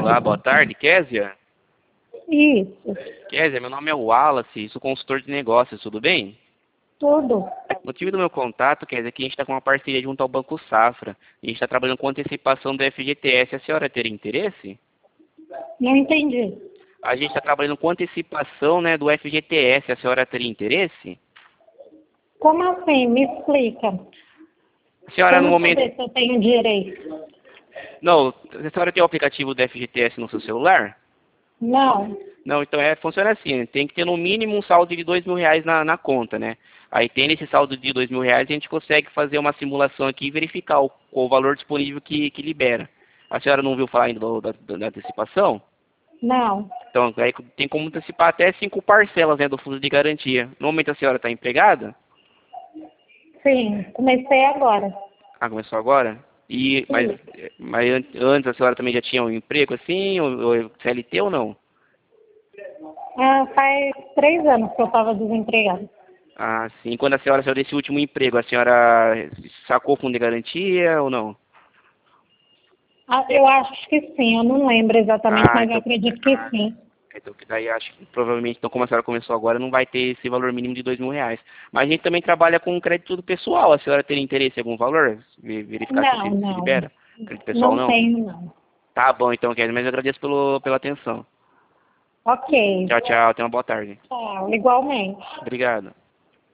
Olá, boa tarde, Késia. Isso, Késia, meu nome é Wallace, sou consultor de negócios, tudo bem? tudo. O motivo do meu contato, Késia, é que a gente está com uma parceria junto ao Banco Safra. A gente está trabalhando com antecipação do FGTS. A senhora teria interesse? Não entendi. A gente está trabalhando com antecipação, né, do FGTS. A senhora teria interesse? Como assim? Me explica. A senhora, no Como momento... saber se eu tenho direito? Não, a senhora tem o aplicativo do FGTS no seu celular? Não. Não, então funciona assim, né? Tem que ter no mínimo um saldo de R$ 2.000 na conta, né? Aí tendo esse saldo de R$ 2.000, a gente consegue fazer uma simulação aqui e verificar o valor disponível que libera. A senhora não ouviu falar ainda da antecipação? Não. Então, aí tem como antecipar até 5 parcelas, né, do fundo de garantia. No momento a senhora está empregada? Sim, comecei agora. Ah, começou agora? Mas, Sim. antes a senhora também já tinha um emprego assim, ou CLT ou não? Ah, faz 3 anos que eu estava desempregada. Ah, sim. Quando a senhora saiu desse último emprego, a senhora sacou o fundo de garantia ou não? Ah, eu acho que sim, eu não lembro exatamente, Ah, mas eu então, acredito que ah, sim. então que daí acho que provavelmente, então como a senhora começou agora, não vai ter esse valor mínimo de R$ 2.000. Mas a gente também trabalha com crédito do pessoal. A senhora teria interesse em algum valor? Verificar Não, se não. libera? Crédito pessoal Não não? tenho, não. Tá bom então, Kelly, mas eu agradeço pela atenção. Ok. Tchau, tchau. Tenha uma boa tarde. Tchau, igualmente. Obrigado.